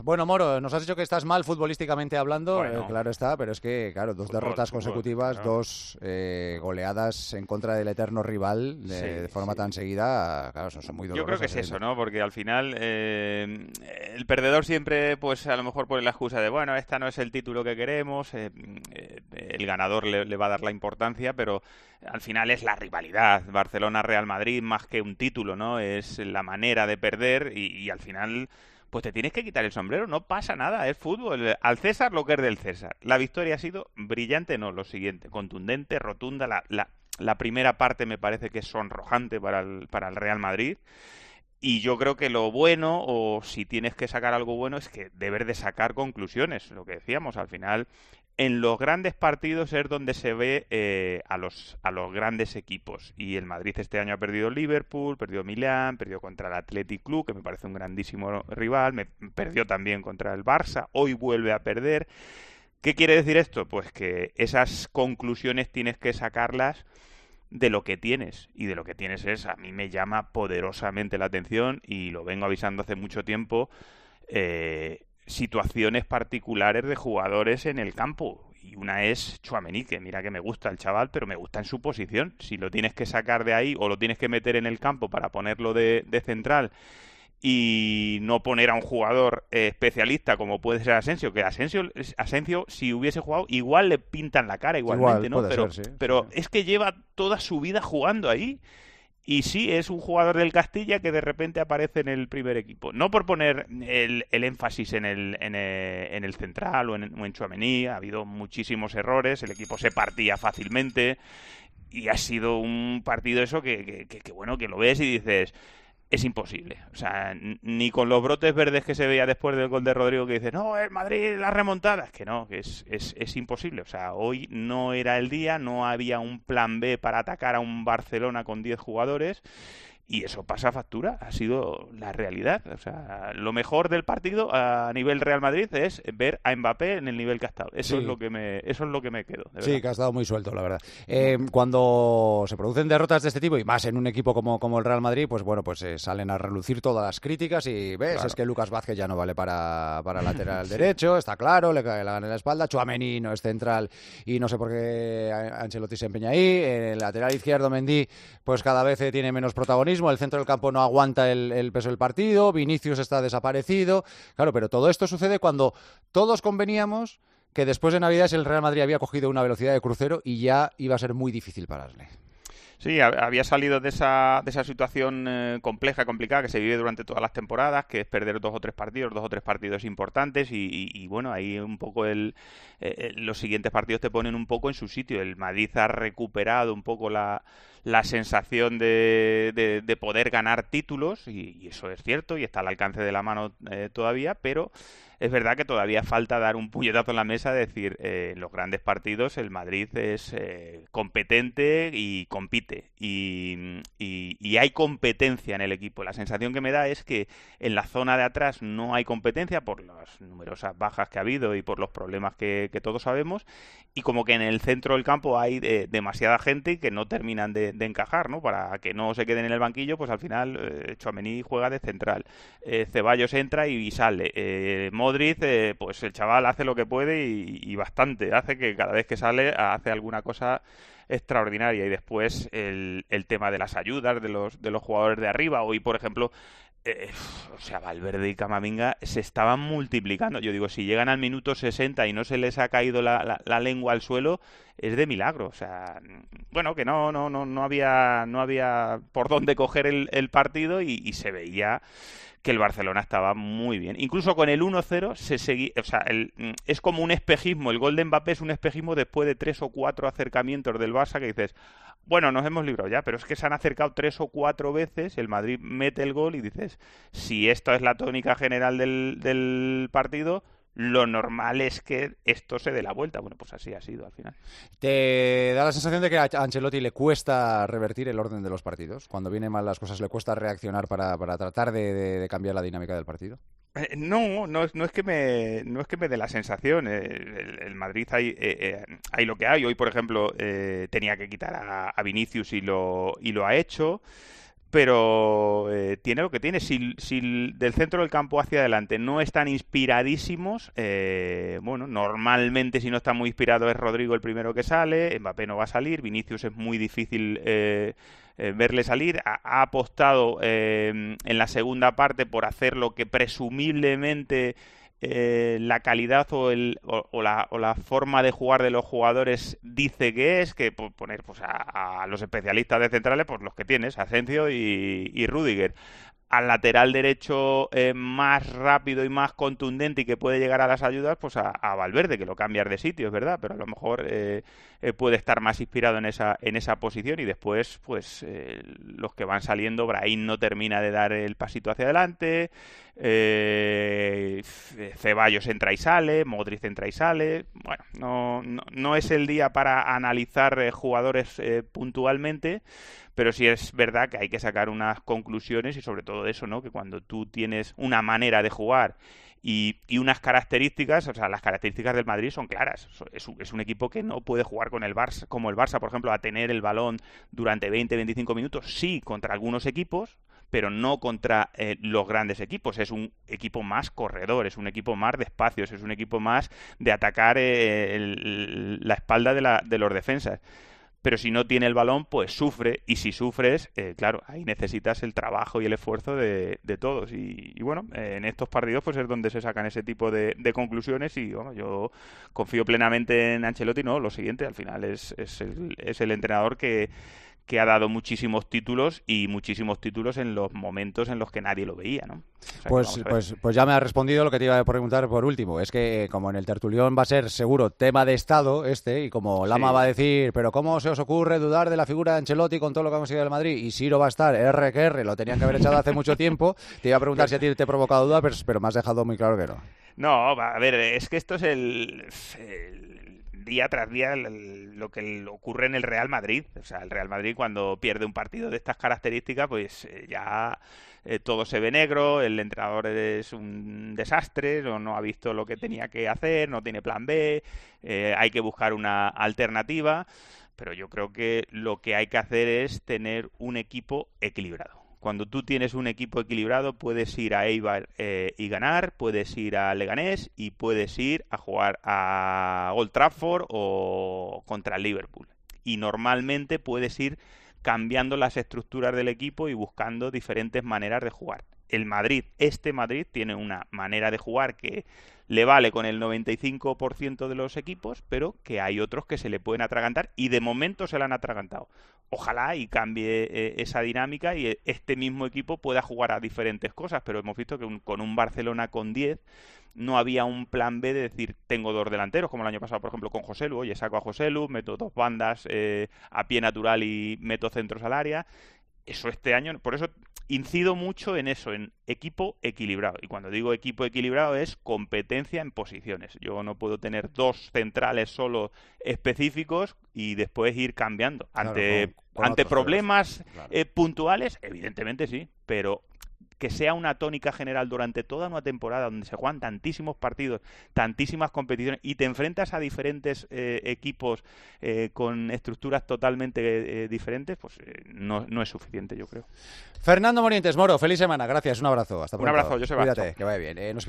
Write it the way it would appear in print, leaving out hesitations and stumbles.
Bueno, Moro, nos has dicho que estás mal futbolísticamente hablando, Bueno, claro está, pero es que, claro, dos derrotas fútbol, consecutivas, claro. dos goleadas en contra del eterno rival de Sí, forma tan sí. seguida, claro, son muy Yo creo que dolorosas, es eso, evidentemente. ¿no? Porque al final el perdedor siempre, pues a lo mejor pone la excusa de, bueno, esta no es el título que queremos, el ganador le va a dar la importancia, pero al final es la rivalidad. Barcelona-Real Madrid más que un título, ¿no? Es la manera de perder y al final, pues te tienes que quitar el sombrero, no pasa nada, es fútbol. Al César lo que es del César. La victoria ha sido brillante, no, lo siguiente, contundente, rotunda, la primera parte me parece que es sonrojante para el Real Madrid. Y yo creo que lo bueno, o si tienes que sacar algo bueno, es que debes de sacar conclusiones. Lo que decíamos, al final, en los grandes partidos es donde se ve a los grandes equipos. Y el Madrid este año ha perdido Liverpool, perdió Milán, perdió contra el Athletic Club, que me parece un grandísimo rival, perdió también contra el Barça, hoy vuelve a perder. ¿Qué quiere decir esto? Pues que esas conclusiones tienes que sacarlas de lo que tienes. Y de lo que tienes es, a mí me llama poderosamente la atención, y lo vengo avisando hace mucho tiempo, situaciones particulares de jugadores en el campo. Y una es Tchouaméni, que mira que me gusta el chaval, pero me gusta en su posición. Si lo tienes que sacar de ahí o lo tienes que meter en el campo para ponerlo de central y no poner a un jugador especialista como puede ser Asensio, que Asensio, si hubiese jugado, igual le pintan la cara Igual, igualmente, ¿no? puede ser, sí, sí, sí. Pero es que lleva toda su vida jugando ahí. Y sí, es un jugador del Castilla que de repente aparece en el primer equipo. No por poner el énfasis en el central o en Tchouaméni, ha habido muchísimos errores, el equipo se partía fácilmente y ha sido un partido eso que bueno, que lo ves y dices, es imposible. O sea, ni con los brotes verdes que se veía después del gol de Rodrigo que dice, no, el Madrid, la remontada. Es que no, que es imposible. O sea, hoy no era el día, no había un plan B para atacar a un Barcelona con 10 jugadores. Y eso pasa factura, ha sido la realidad. O sea, lo mejor del partido a nivel Real Madrid es ver a Mbappé en el nivel que ha estado. Sí, Eso es lo que me quedo, de sí, verdad. que ha estado muy suelto, la verdad. Mm. Cuando se producen derrotas de este tipo, y más en un equipo como el Real Madrid, pues bueno, pues salen a relucir todas las críticas y ves, es Claro. que Lucas Vázquez ya no vale para lateral Sí. derecho, está claro, le cae la gana en la espalda, Tchouaméni no es central y no sé por qué Ancelotti se empeña ahí, el lateral izquierdo Mendy pues cada vez tiene menos protagonismo, el centro del campo no aguanta el peso del partido, Vinicius está desaparecido, claro, pero todo esto sucede cuando todos conveníamos que después de Navidades el Real Madrid había cogido una velocidad de crucero y ya iba a ser muy difícil pararle. Sí, había salido de esa situación compleja, complicada que se vive durante todas las temporadas, que es perder dos o tres partidos importantes y bueno, ahí un poco los siguientes partidos te ponen un poco en su sitio. El Madrid ha recuperado un poco la sensación de poder ganar títulos y eso es cierto y está al alcance de la mano todavía, pero es verdad que todavía falta dar un puñetazo en la mesa, decir, en los grandes partidos el Madrid es competente y compite. Y hay competencia en el equipo. La sensación que me da es que en la zona de atrás no hay competencia por las numerosas bajas que ha habido y por los problemas que todos sabemos. Y como que en el centro del campo hay demasiada gente que no terminan de encajar, ¿no? Para que no se queden en el banquillo, pues al final Tchouaméni juega de central. Ceballos entra y sale. Modric, pues el chaval hace lo que puede y bastante. Hace que cada vez que sale hace alguna cosa extraordinaria. Y después el tema de las ayudas de los jugadores de arriba. Hoy, por ejemplo, eh, o sea, Valverde y Camavinga se estaban multiplicando. Yo digo, si llegan al minuto 60 y no se les ha caído la lengua al suelo, es de milagro. O sea, bueno, que no había por dónde coger el partido y se veía que el Barcelona estaba muy bien. Incluso con el 1-0 se seguía, o sea, es como un espejismo, el gol de Mbappé es un espejismo después de 3 o 4 acercamientos del Barça que dices, bueno, nos hemos librado ya, pero es que se han acercado 3 o 4 veces, el Madrid mete el gol y dices, si esto es la tónica general del partido, lo normal es que esto se dé la vuelta. Bueno, pues así ha sido al final. ¿Te da la sensación de que a Ancelotti le cuesta revertir el orden de los partidos? Cuando vienen mal las cosas, ¿le cuesta reaccionar para tratar de cambiar la dinámica del partido? No es que me dé la sensación. El Madrid hay lo que hay. Hoy, por ejemplo, tenía que quitar a Vinicius y lo ha hecho. pero tiene lo que tiene. Si del centro del campo hacia adelante no están inspiradísimos, bueno, normalmente si no está muy inspirado es Rodrigo el primero que sale, Mbappé no va a salir, Vinicius es muy difícil verle salir, ha apostado en la segunda parte por hacer lo que presumiblemente la calidad o la forma de jugar de los jugadores dice que es, que poner pues a los especialistas de centrales, pues los que tienes, Asensio y Rüdiger. Al lateral derecho más rápido y más contundente y que puede llegar a las ayudas, pues a Valverde, que lo cambias de sitio, es verdad, pero a lo mejor puede estar más inspirado en esa posición. Y después, pues los que van saliendo, Brahim no termina de dar el pasito hacia adelante, Ceballos entra y sale, Modric entra y sale. Bueno, no es el día para analizar jugadores puntualmente, pero sí es verdad que hay que sacar unas conclusiones y sobre todo eso, ¿no? Que cuando tú tienes una manera de jugar y unas características, o sea, las características del Madrid son claras. Es un equipo que no puede jugar con el Barça, como el Barça, por ejemplo, a tener el balón durante 20-25 minutos, sí, contra algunos equipos, pero no contra los grandes equipos. Es un equipo más corredor, es un equipo más de espacios, es un equipo más de atacar la espalda de los defensas. Pero si no tiene el balón, pues sufre, y si sufres, claro, ahí necesitas el trabajo y el esfuerzo de todos. Y bueno, en estos partidos pues es donde se sacan ese tipo de conclusiones y bueno, yo confío plenamente en Ancelotti, ¿no? Lo siguiente, al final es el entrenador que ha dado muchísimos títulos y muchísimos títulos en los momentos en los que nadie lo veía, ¿no? O sea, pues ya me ha respondido lo que te iba a preguntar por último. Es que como en el tertulión va a ser seguro tema de Estado y como Lama va a decir, pero ¿cómo se os ocurre dudar de la figura de Ancelotti con todo lo que ha conseguido el Madrid? Y Siro va a estar R que R, lo tenían que haber echado hace mucho tiempo. Te iba a preguntar si a ti te ha provocado duda, pero me has dejado muy claro que no. No, a ver, es que esto es el día tras día lo que ocurre en el Real Madrid. O sea, el Real Madrid cuando pierde un partido de estas características, pues ya todo se ve negro, el entrenador es un desastre, no ha visto lo que tenía que hacer, no tiene plan B, hay que buscar una alternativa, pero yo creo que lo que hay que hacer es tener un equipo equilibrado. Cuando tú tienes un equipo equilibrado, puedes ir a Eibar y ganar, puedes ir a Leganés y puedes ir a jugar a Old Trafford o contra el Liverpool. Y normalmente puedes ir cambiando las estructuras del equipo y buscando diferentes maneras de jugar. Este Madrid tiene una manera de jugar que le vale con el 95% de los equipos, pero que hay otros que se le pueden atragantar y de momento se le han atragantado. Ojalá y cambie esa dinámica y este mismo equipo pueda jugar a diferentes cosas, pero hemos visto que con un Barcelona con 10 no había un plan B de decir, tengo dos delanteros, como el año pasado, por ejemplo, con Joselu. Oye, saco a Joselu, meto dos bandas a pie natural y meto centros al área. Eso este año, por eso incido mucho en eso, en equipo equilibrado. Y cuando digo equipo equilibrado es competencia en posiciones. Yo no puedo tener dos centrales solo específicos y después ir cambiando. Ante problemas puntuales, evidentemente sí, pero que sea una tónica general durante toda una temporada donde se juegan tantísimos partidos, tantísimas competiciones y te enfrentas a diferentes equipos con estructuras totalmente diferentes, pues no es suficiente, yo creo. Fernando Morientes, Moro, feliz semana, gracias, un abrazo, hasta pronto. Un abrazo, Joseba. Cuídate, que vaya bien.